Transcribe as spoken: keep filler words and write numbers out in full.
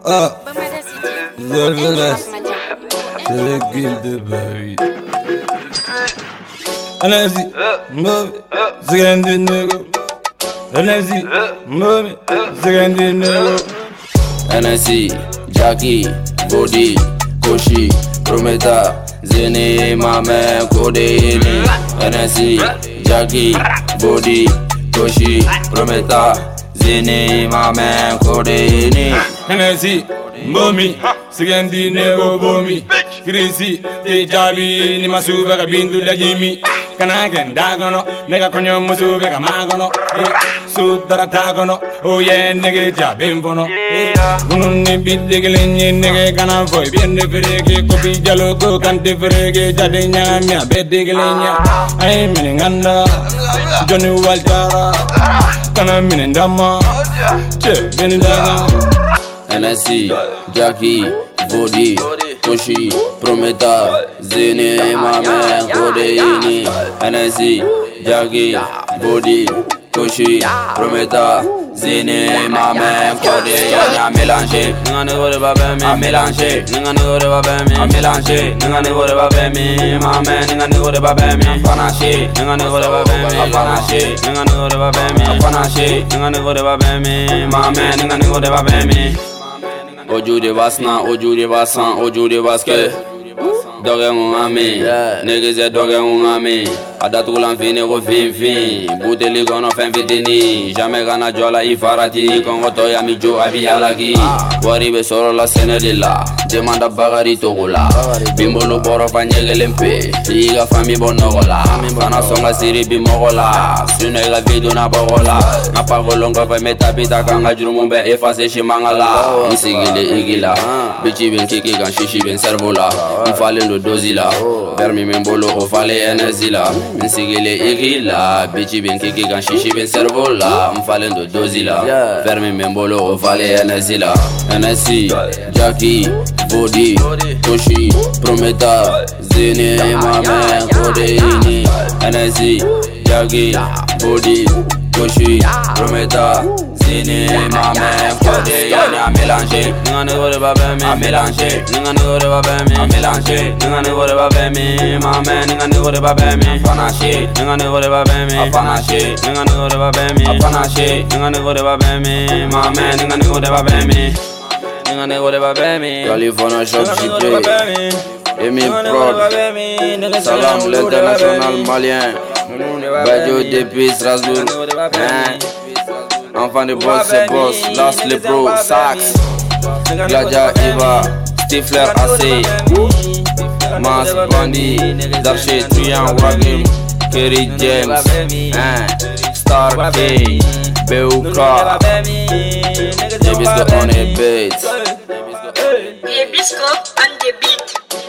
Ah, Zolvelas, Selekil de Barit. Anasi, Mom, Zagandi Nego. Anasi, Mom, Zagandi Nego. Anasi, Jackie, Body, Koshi, Prometa, Zene, Mame, Kodeni. Anasi, Jackie, Body, Koshi, Prometa, Zene, Mame, Kodeni. Anasi, Mommy, Zagandi Nego, Bomi. Krisi, te jabi, ni masuba ka bindu da jimi. Kanagen dagono, nega konyo musuba ka magono. Sudara tagono, oh yeah, nega jabimbono. Gununi bidde gelenye nega kana boy, biende ferege kopi jalo ko kante ferege jade nyamya bedde gelenya. Ay minenganda, Johnny Waltara, kana minendama, che benindaga. Anasi, Jackie, Body, Koshi, Prometa, Zene, Mame, Kodeni. Anasi, Jackie, Body, Koshi, Prometa, Zene, Mame, Kodeni. A mélanger, n'en est pas babé, a mélanger, n'en est pas babé, a mélanger, n'en est pas babé, Mame, n'en est pas babé, a panaché, n'en est pas babé, a panaché, n'en est pas babé, a panaché, n'en est pas babé, Mame, n'en est pas babé. Oju de basna, oju de basan, oju de baske. Doge un ami, niggas doge un ami. Adatulan fini ko fin fin. Buteli kono fen fitini. Jamais gana jola i farati. Kongo toya mi jo abi alagi. Wari be soro la senedilla. Demanda bagari togola. Bimbolo boro fa nyegelempe. Iga fami bonogola. Kana songa siri bimogola. Sune ga video na bogola. Na pagolonga fa metapita kanga jurumumbe efase shimangala. Isigile igila. Bichi ben kiki kan shishi ben servola. Mfale ndo dozila. Vermi membolo ofale enerzila. Nsigile igila, bichi ben kiki kan shishi ben servola. Mfale ndo dozila, vermi membolo ofale enerzila. Anasi, Jackie, Body, Koshi, Prometa, Zene, Mame, Kodeni. Anasi, Jackie, Body, Koshi, Prometa, Zene, Mame, Kodeni. A mélanger, n'en est pas babé, a mélanger, n'en est pas babé, a mélanger, n'en est pas babé, Mame, n'en est pas babé, a panaché, n'en est pas babé, a panaché, n'en est pas babé, a panaché, n'en est pas babé, Mame, n'en est pas babé, n'en est pas babé. California Shop J P, Emi Prod, Salam l'international malien, Badjo depuis Strasbourg, enfant de boss, c'est boss, Last le pro, Sax, Gladia Eva, Stifler A C, Mas Bandi, Darche Trian Wagim, Kerry James, Star K, Beuka, Jebisco on a beat. Jebisco on the beat.